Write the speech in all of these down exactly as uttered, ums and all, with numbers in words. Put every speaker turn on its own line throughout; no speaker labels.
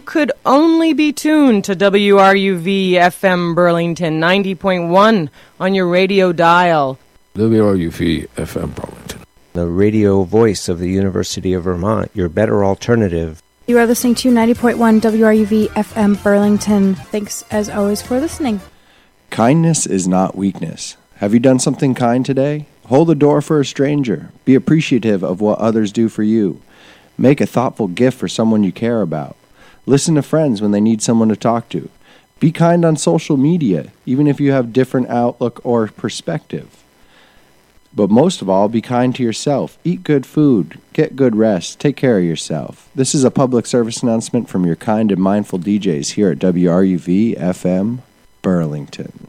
could only be tuned to W R U V F M Burlington ninety point one on your radio dial.
W R U V F M Burlington,
the radio voice of the University of Vermont, your better alternative.
You are listening to ninety point one W R U V F M Burlington. Thanks, as always, for listening.
Kindness is not weakness. Have you done something kind today? Hold the door for a stranger. Be appreciative of what others do for you. Make a thoughtful gift for someone you care about. Listen to friends when they need someone to talk to. Be kind on social media, even if you have different outlook or perspective. But most of all, be kind to yourself. Eat good food. Get good rest. Take care of yourself. This is a public service announcement from your kind and mindful D Js here at W R U V F M Burlington.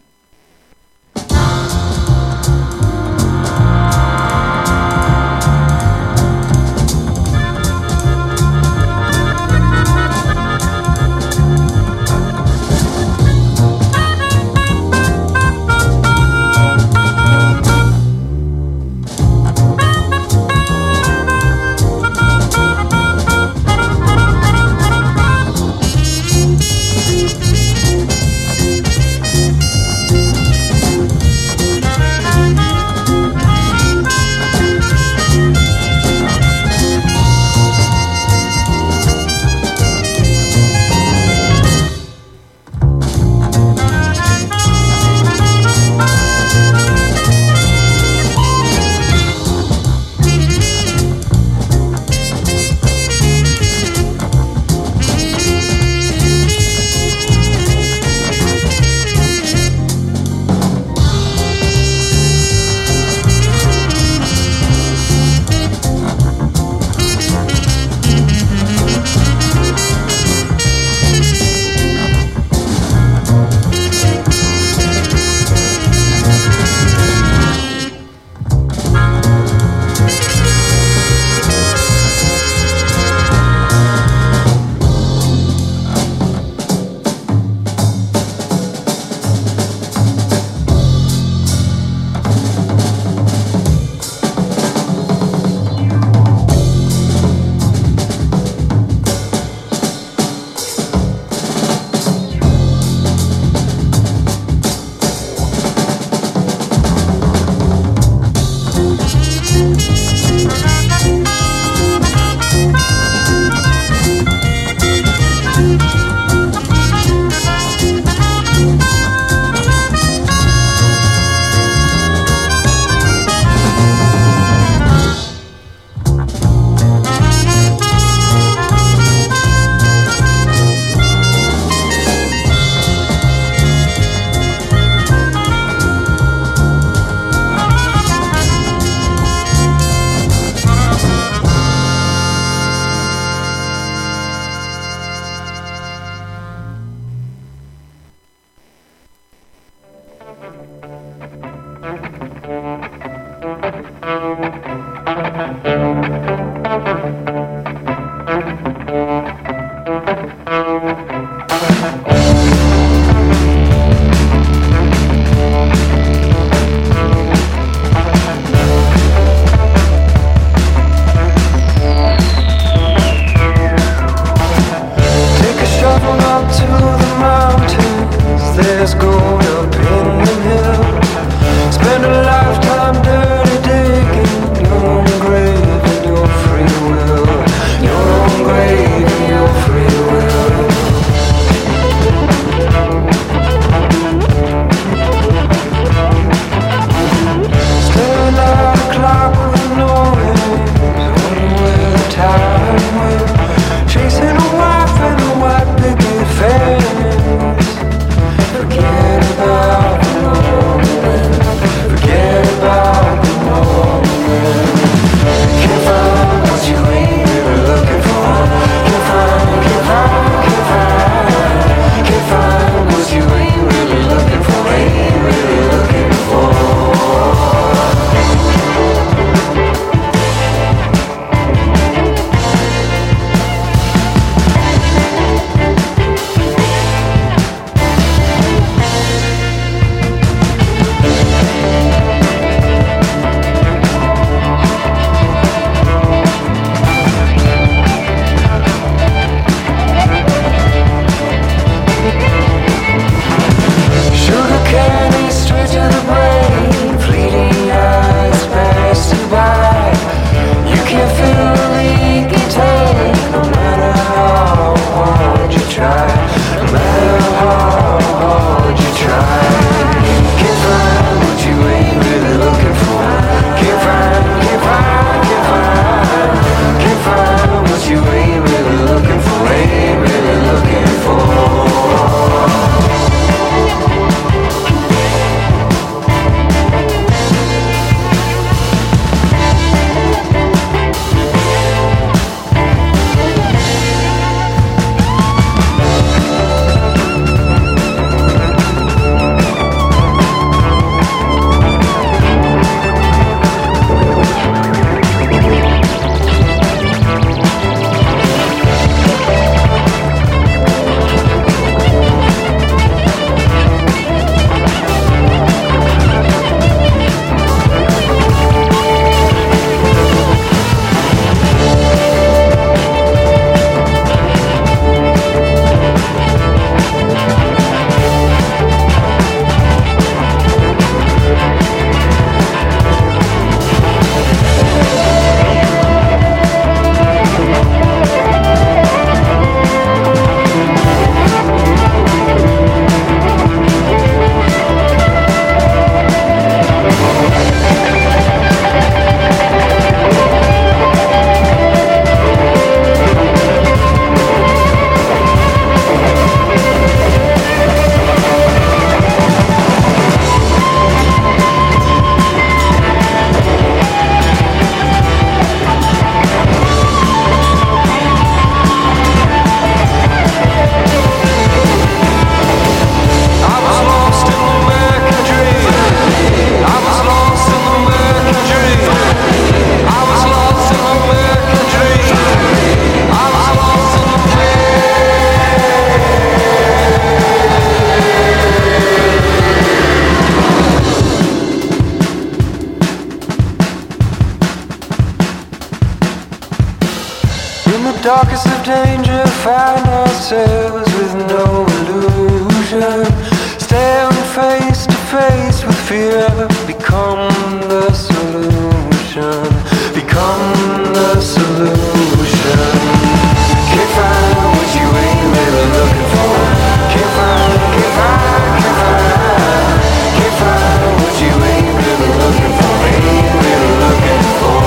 darkest of danger, find ourselves with no illusion. Staring face to face with fear, become the solution. Become the solution. Can't find what you ain't really looking for. Can't find, can't find, can't find. Can't find what you ain't really looking for. Ain't really looking for.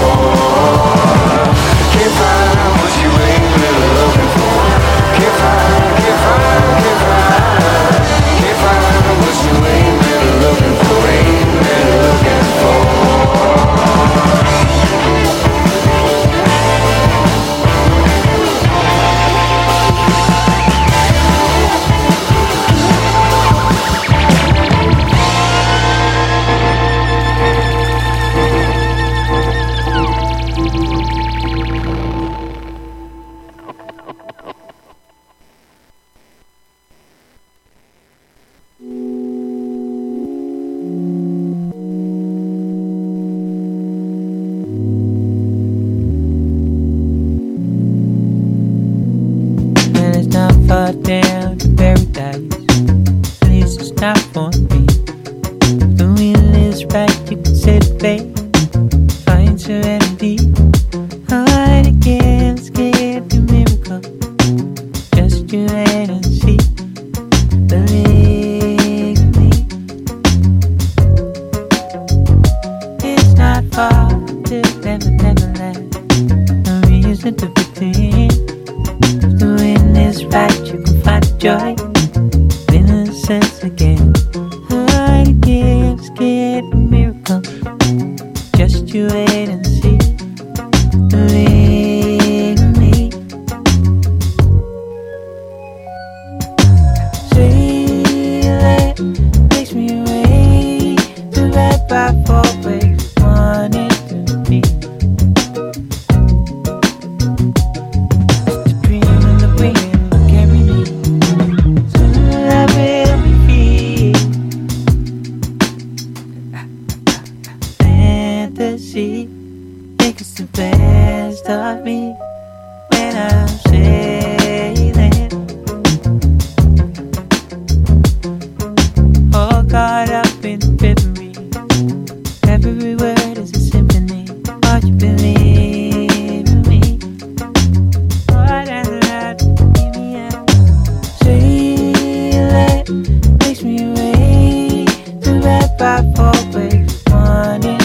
Can't find what you ain't really looking for. Can't find, can't find, can't find. Can't find what you ain't really looking for. Ain't really looking for.
Down to paradise, this is not for me. The wheel is right, you can set it back. Find serenity, hide again, scared the miracle. Just you wait and see. Believe me, it's not far to never, never land. No reason to pretend. The wind is right, you can find joy, innocence again. Hide again, scared the miracle. Just you wait and see. Believe me. Sailing takes me away to right by four ways. Wanting to be. Think it's the best of me when I'm sailing. All caught up in memory. Every word is a symphony. Won't you believe in me? What I love, give me out. Sailing takes me away to right by four ways. Wanting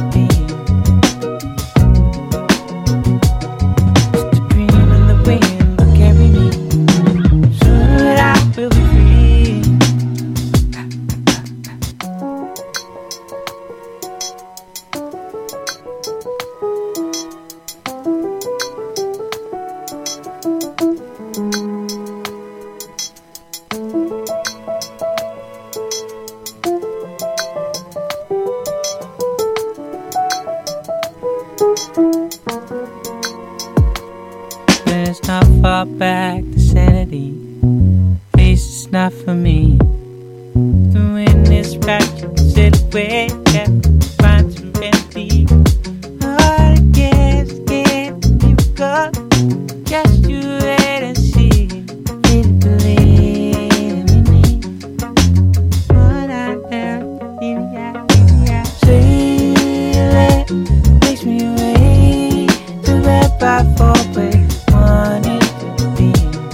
It's not far back to sanity. Face is not for me. The wind is right, you can sit away, yeah, find serenity. Hard against, against the miracle. Just you wait and see. Really believe in me. What I am, give me out, give me out. Sailing takes me away to right by four ways. Wanted to be.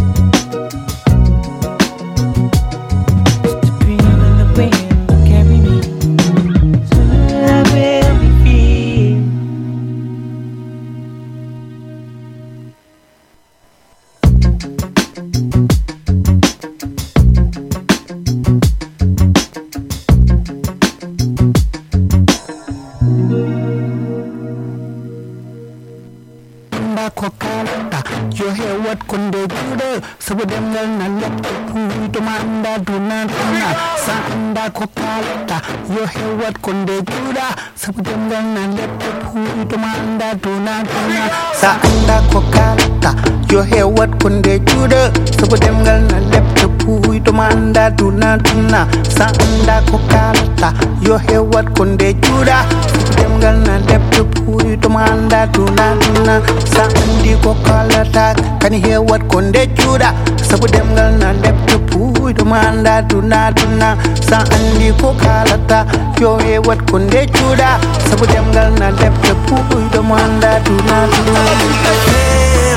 The dream and the wind will carry me. Soon I will be free.
You hear what Kunde do there? So with them then I let the Domanda Dunatuna, Sanda Copalata, your hair what conde Juda, Sabudanga and let the poo Domanda Dunatuna, Sanda Copalata, your hair what conde Juda, Sabudanga and let the poo Domanda Dunatuna, Sanda Copalata, your hair what conde Juda, Sabudanga and let the poo Domanda Dunatuna, Sandi Copalata, can you hear what conde Juda, Sabudanga and let the poo Domanda Dunatuna, Sandi Copalata, your hair what conde Juda, Sabudanga and let the poo Domanda Dunatuna.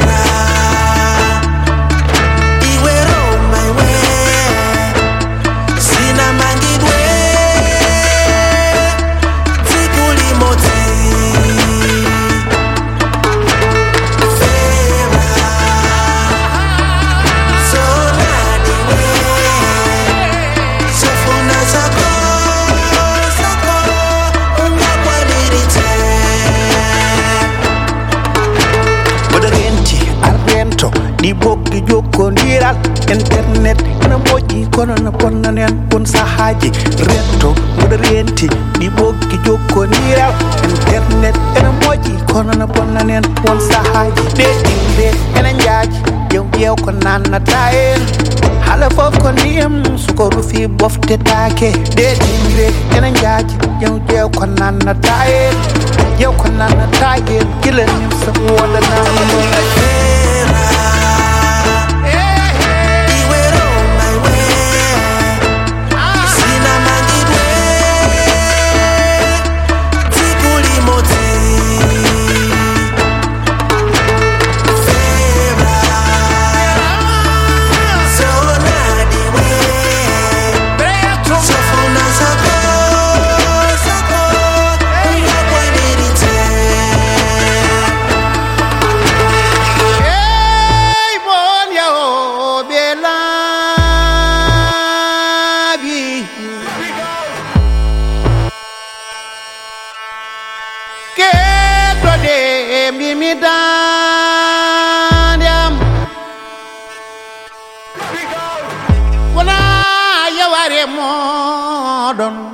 Di bokki jokko ndiral internet ena moƴƴi kono na ponnanen won sahaji retto moɗo renti di bokki jokko ndiral internet ena moƴƴi kono na ponnanen won sahaji ɗeɗɗinde ena jaaji jew ƴeew ko nannata en hala fof ko ndiyam suko rufi boftetake ɗeɗɗinde ena jaaji jew ƴeew ko nannata en ƴeew ko nannata en gila nim so wodanama Don